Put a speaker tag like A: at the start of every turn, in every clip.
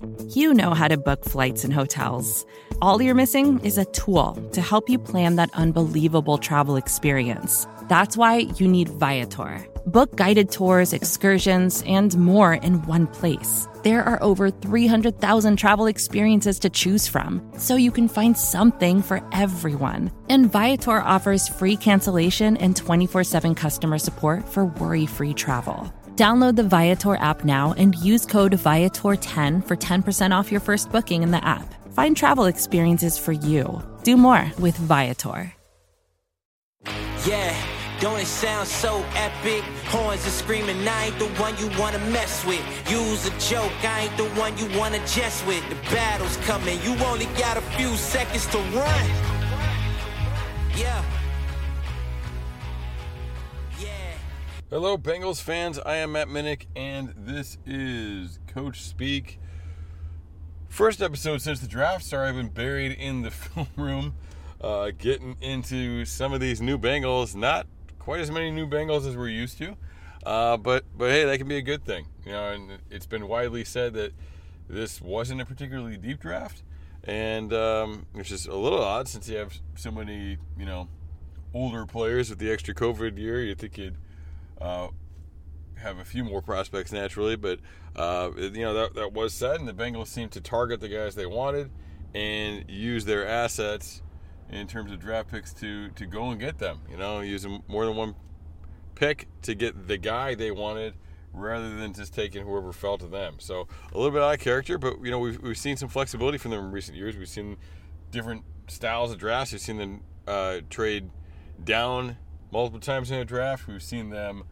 A: You know how to book flights and hotels. All you're missing is a tool to help you plan that unbelievable travel experience. That's why you need Viator. Book guided tours, excursions, and more in one place. There are over 300,000 travel experiences to choose from, so you can find something for everyone. And Viator offers free cancellation and 24/7 customer support for worry-free travel. Download the Viator app now and use code Viator10 for 10% off your first booking in the app. Find travel experiences for you. Do more with Viator.
B: Yeah, don't it sound so epic? Horns are screaming, I ain't the one you wanna mess with. Use a joke, I ain't the one you wanna jest with. The battle's coming, you only got a few seconds to run. Yeah.
C: Hello, Bengals fans. I am Matt Minnick, and this is Coach Speak. First episode since the draft. Sorry, I've been buried in the film room, getting into some of these new Bengals. Not quite as many new Bengals as we're used to, but hey, that can be a good thing. You know, and it's been widely said that this wasn't a particularly deep draft, and it's just a little odd since you have so many, older players with the extra COVID year. You think you'd have a few more prospects naturally, but that was said, and the Bengals seemed to target the guys they wanted and use their assets in terms of draft picks to go and get them. Using more than one pick to get the guy they wanted rather than just taking whoever fell to them. So a little bit out of character, but we've seen some flexibility from them in recent years. We've seen different styles of drafts. We've seen them trade down multiple times in a draft. We've seen them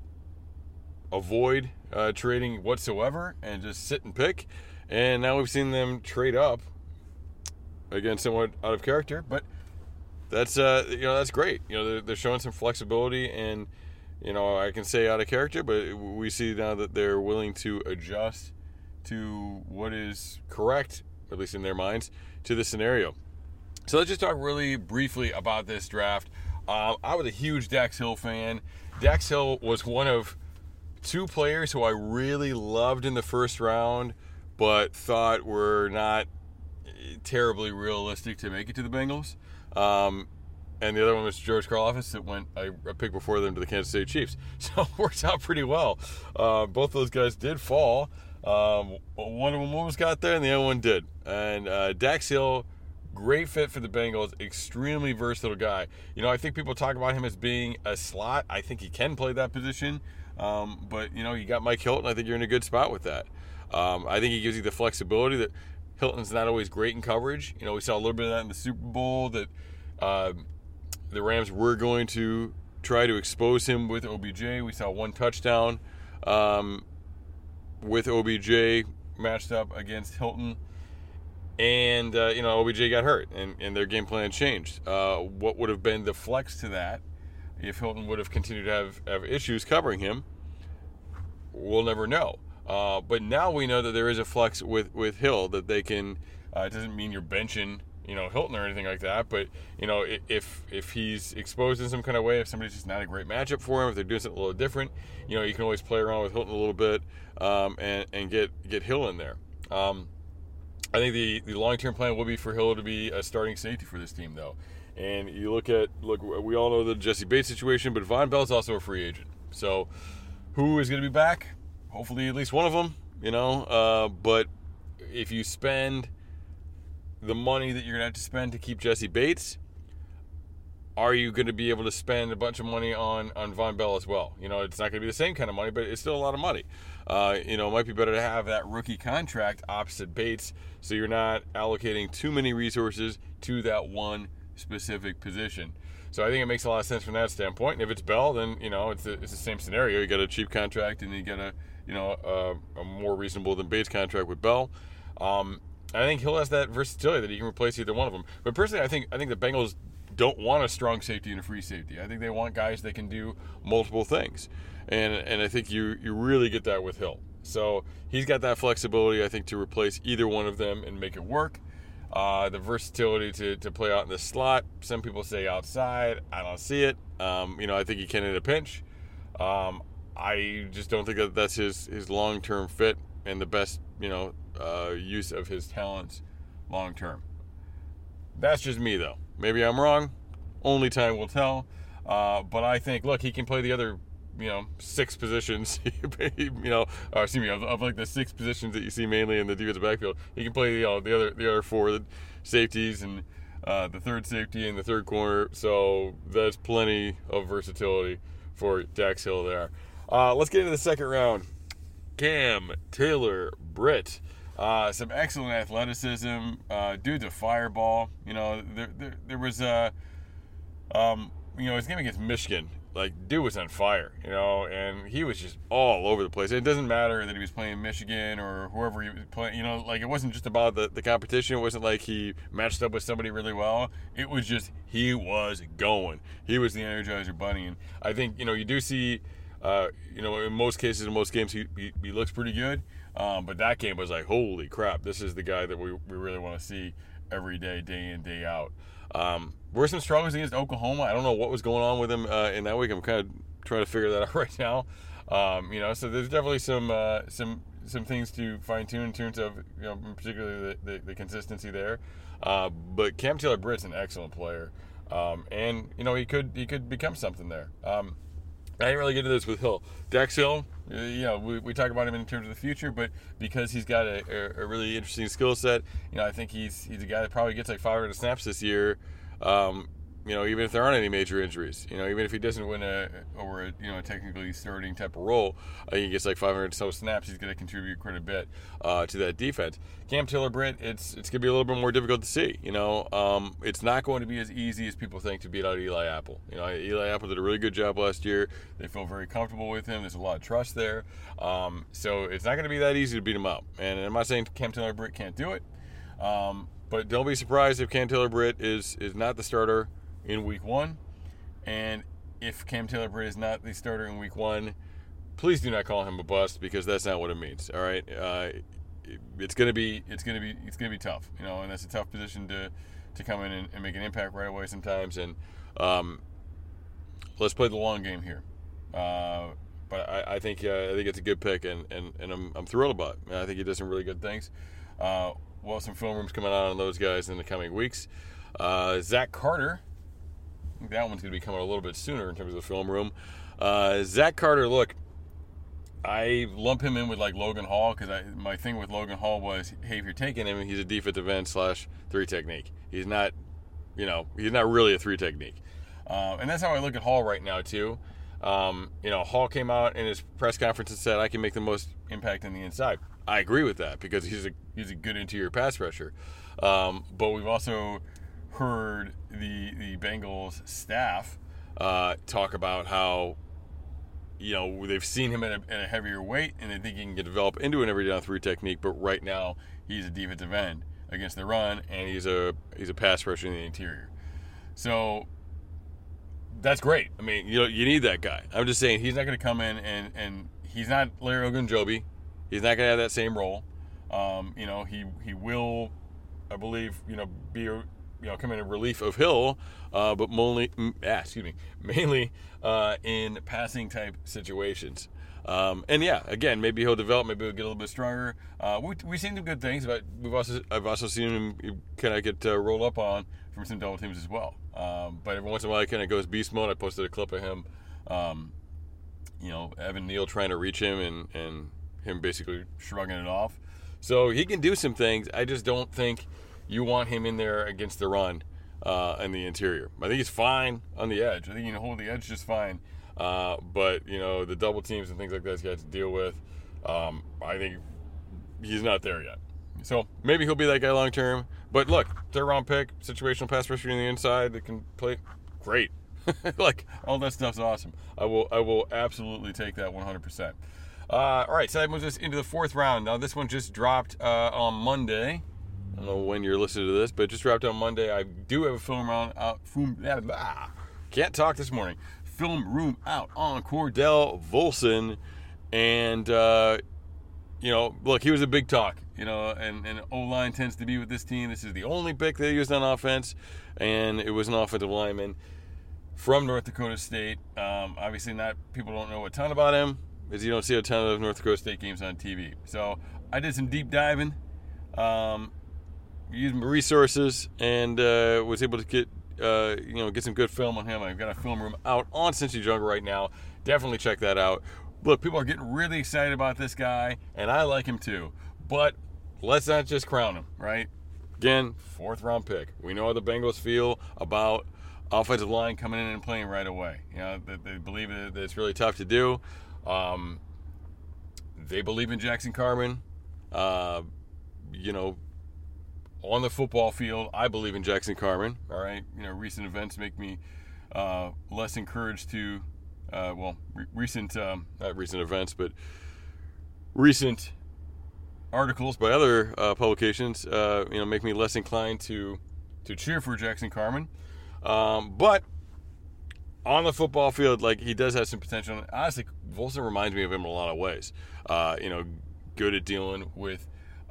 C: avoid trading whatsoever and just sit and pick. And now we've seen them trade up, again, somewhat out of character, but that's that's great. They're showing some flexibility, and I can say out of character, but we see now that they're willing to adjust to what is correct, at least in their minds, to the scenario. So let's just talk really briefly about this draft. I was a huge Dax Hill fan. Dax Hill was one of two players who I really loved in the first round, but thought were not terribly realistic to make it to the Bengals. And the other one was George Karlaftis that went a pick before them to the Kansas City Chiefs. So it worked out pretty well. Both those guys did fall. One of them almost got there, and the other one did. And Dax Hill, great fit for the Bengals, extremely versatile guy. I think people talk about him as being a slot. I think he can play that position. But, you got Mike Hilton. I think you're in a good spot with that. I think he gives you the flexibility that Hilton's not always great in coverage. We saw a little bit of that in the Super Bowl, that the Rams were going to try to expose him with OBJ. We saw one touchdown with OBJ matched up against Hilton. And, OBJ got hurt, and their game plan changed. What would have been the flex to that if Hilton would have continued to have issues covering him? We'll never know. But now we know that there is a flex with Hill that they can. It doesn't mean you're benching, Hilton or anything like that. But if he's exposed in some kind of way, if somebody's just not a great matchup for him, if they're doing something a little different, you can always play around with Hilton a little bit and get Hill in there. I think the long-term plan will be for Hill to be a starting safety for this team, though. And you look, we all know the Jesse Bates situation, but Vonn Bell's also a free agent. So who is going to be back? Hopefully at least one of them, But if you spend the money that you're going to have to spend to keep Jesse Bates, are you going to be able to spend a bunch of money on Vonn Bell as well? It's not going to be the same kind of money, but it's still a lot of money. It might be better to have that rookie contract opposite Bates, so you're not allocating too many resources to that one specific position. So I think it makes a lot of sense from that standpoint. And if it's Bell, then it's the same scenario. You got a cheap contract, and you got a more reasonable than Bates contract with Bell. I think Hill has that versatility that he can replace either one of them. But personally, I think the Bengals don't want a strong safety and a free safety. I think they want guys that can do multiple things. And I think you really get that with Hill. So he's got that flexibility, I think, to replace either one of them and make it work. The versatility to play out in the slot. Some people say outside. I don't see it. I think he can in a pinch. I just don't think that's his long-term fit and the best, use of his talents long term. That's just me, though. Maybe I'm wrong. Only time will tell. But I think, look, he can play the other, 6 positions, of like the 6 positions that you see mainly in the defensive backfield. He can play, the other 4 safeties and the third safety and the third corner. So that's plenty of versatility for Dax Hill there. Let's get into the second round. Cam Taylor-Britt. Some excellent athleticism. Dude's a fireball. There was his game against Michigan. Like, dude was on fire, and he was just all over the place. It doesn't matter that he was playing Michigan or whoever he was playing, it wasn't just about the competition. It wasn't like he matched up with somebody really well. It was just, he was going. He was the Energizer Bunny. And I think, you do see, in most cases, in most games, he looks pretty good. But that game was like, holy crap, this is the guy that we really want to see every day, day in, day out. Were some struggles against Oklahoma. I don't know what was going on with him in that week. I'm kind of trying to figure that out right now. So there's definitely some things to fine tune in terms of, particularly the consistency there. But Cam Taylor-Britt's an excellent player, and he could become something there. I didn't really get into this with Hill. Dax Hill, we talk about him in terms of the future, but because he's got a really interesting skill set, I think he's a guy that probably gets like 500 snaps this year. Even if there aren't any major injuries, even if he doesn't win a technically starting type of role, I think he gets like 500 so snaps. He's going to contribute quite a bit to that defense. Cam Taylor-Britt, it's going to be a little bit more difficult to see. It's not going to be as easy as people think to beat out Eli Apple. Eli Apple did a really good job last year. They feel very comfortable with him. There's a lot of trust there. So it's not going to be that easy to beat him up. And I'm not saying Cam Taylor-Britt can't do it. But don't be surprised if Cam Taylor-Britt is not the starter in week 1. And if Cam Taylor-Britt is not the starter in week 1, please do not call him a bust, because that's not what it means. All right. It's gonna be tough, and that's a tough position to come in and make an impact right away sometimes. And let's play the long game here. But I think it's a good pick, and I'm thrilled about it. I think he does some really good things. We'll have some film rooms coming out on those guys in the coming weeks. Zach Carter, I think that one's going to be coming a little bit sooner in terms of the film room. Zach Carter, look, I lump him in with like Logan Hall, because my thing with Logan Hall was, hey, if you're taking him, he's a defensive end / 3 technique. He's not really a 3 technique. And that's how I look at Hall right now too. Hall came out in his press conference and said, I can make the most impact on the inside. I agree with that, because he's a good interior pass rusher. But we've also heard the Bengals staff talk about how, they've seen him at a heavier weight, and they think he can develop into an every down 3 technique. But right now, he's a defensive end against the run, and he's a pass rusher in the interior. So that's great. I mean, you need that guy. I'm just saying, he's not going to come in and he's not Larry Ogunjobi. He's not going to have that same role. He will, I believe, be come in relief of Hill, but mainly in passing type situations. And yeah, again, maybe he'll develop, maybe he'll get a little bit stronger. We've seen some good things, but I've also seen him kind of get rolled up on from some double teams as well. But every once in a while, he kind of goes beast mode. I posted a clip of him, Evan Neal trying to reach him and him basically shrugging it off. So he can do some things. I just don't think you want him in there against the run in the interior. I think he's fine on the edge. I think he can hold the edge just fine. But, the double teams and things like that he's got to deal with, I think he's not there yet. So maybe he'll be that guy long term. But look, 3rd round pick, situational pass rusher on the inside that can play, great. Like, all that stuff's awesome. I will absolutely take that 100%. All right, so that moves us into the 4th round. Now, this one just dropped on Monday. I don't know when you're listening to this, but it just dropped on Monday. I do have a film round out. Can't talk this morning. Film room out on Cordell Volson. And, look, he was a big talk, and O-line tends to be with this team. This is the only pick they used on offense, and it was an offensive lineman from North Dakota State. Obviously, people don't know a ton about him. is you don't see a ton of North Dakota State games on TV. So I did some deep diving, used my resources, and was able to get some good film on him. I've got a film room out on Cincy Jungle right now. Definitely check that out. Look, people are getting really excited about this guy, and I like him too. But let's not just crown him, right? Again, 4th round pick. We know how the Bengals feel about offensive line coming in and playing right away. You know, they believe that it's really tough to do. They believe in Jackson Carman. On the football field, I believe in Jackson Carman. All right, recent events make me less encouraged to. Recent articles by other publications, make me less inclined to cheer for Jackson Carman. But on the football field, like, he does have some potential. Honestly, Volson reminds me of him in a lot of ways. Good at dealing with,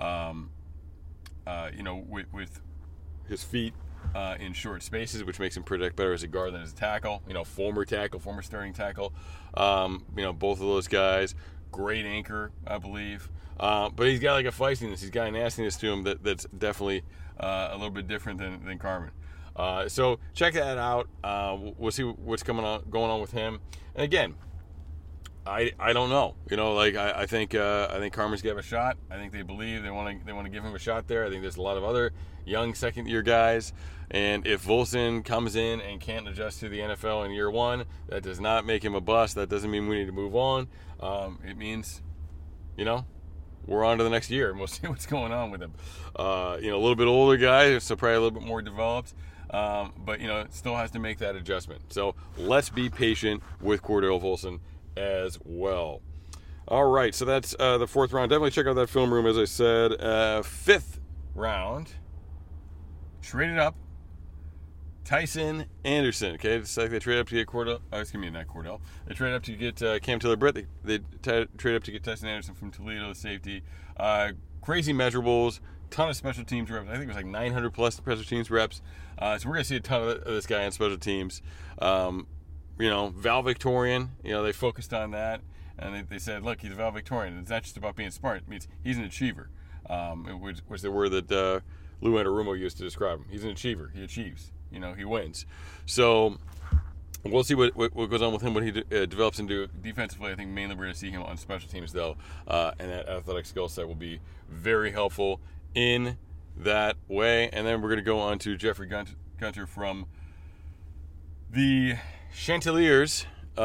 C: with his feet in short spaces, which makes him protect better as a guard than as a tackle. Former starting tackle. Both of those guys, great anchor, I believe. But he's got like a feistiness. He's got a nastiness to him that's definitely a little bit different than Carman. So check that out. We'll see what's going on with him. And again, I don't know. I think Carman's gonna have a shot. I think they believe they want to give him a shot there. I think there's a lot of other young second-year guys. And if Volson comes in and can't adjust to the NFL in year one, that does not make him a bust. That doesn't mean we need to move on. It means, we're on to the next year, and we'll see what's going on with him. A little bit older guy, so probably a little bit more developed. But still has to make that adjustment. So let's be patient with Cordell Volson as well. All right, so that's the 4th round. Definitely check out that film room, as I said. 5th round, traded up, Tycen Anderson. Okay, it's like they traded up to get Cordell. Not Cordell. They traded up to get Cam Taylor-Britt. They traded up to get Tycen Anderson from Toledo, the safety. Crazy measurables, ton of special teams reps. I think it was like 900 plus special teams reps. So we're gonna see a ton of this guy on special teams. Valedictorian. They focused on that, and they said, look, he's a valedictorian. It's not just about being smart. It means he's an achiever. Which was the word that Lou Anarumo used to describe him. He's an achiever. He achieves. He wins. So we'll see what goes on with him when he develops into defensively. I think mainly we're going to see him on special teams, though, and that athletic skill set will be very helpful in that way. And then we're going to go on to Jeffrey Gunter from the Chanticleers,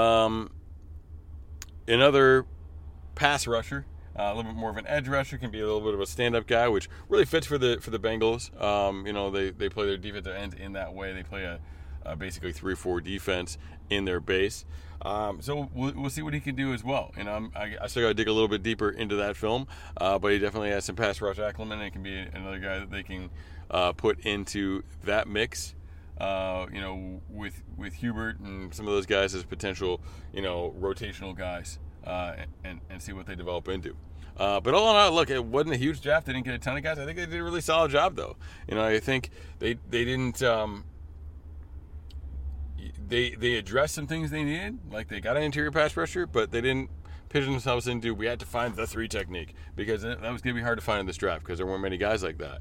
C: another pass rusher. A little bit more of an edge rusher, can be a little bit of a stand-up guy, which really fits for the Bengals. They play their defensive end in that way. They play a basically 3-4 defense in their base. So we'll see what he can do as well. I still got to dig a little bit deeper into that film, but he definitely has some pass rush acumen, and it can be another guy that they can put into that mix. With Hubert and some of those guys as potential, rotational guys, and see what they develop into. But all in all, look, it wasn't a huge draft. They didn't get a ton of guys. I think they did a really solid job, though. I think they didn't. They addressed some things they needed, like they got an interior pass rusher, but they didn't pigeon themselves into we had to find the 3 technique, because that was going to be hard to find in this draft because there weren't many guys like that.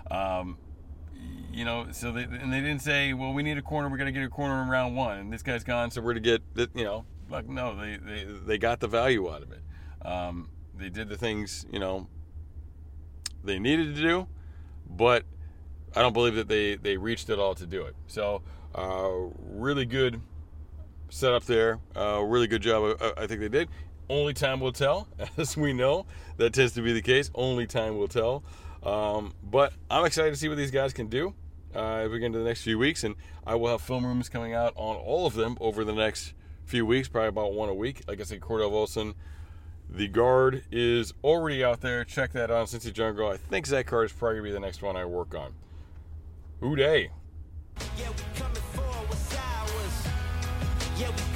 C: So they didn't say, well, we need a corner. We're going to get a corner in round 1, and this guy's gone, so we're going to get no. They got the value out of it. They did the things they needed to do, but I don't believe that they reached it all to do it. So really good setup there. Really good job. I think they did. Only time will tell, as we know. That tends to be the case. Only time will tell. But I'm excited to see what these guys can do as we get into the next few weeks, and I will have film rooms coming out on all of them over the next few weeks, probably about 1 a week. Like I said, Cordell Volson, the guard, is already out there. Check that out, Cincy Jungle. I think Zach Carter is probably going to be the next one I work on. Hoo day.
B: Yeah, we coming for what's ours. Yeah, we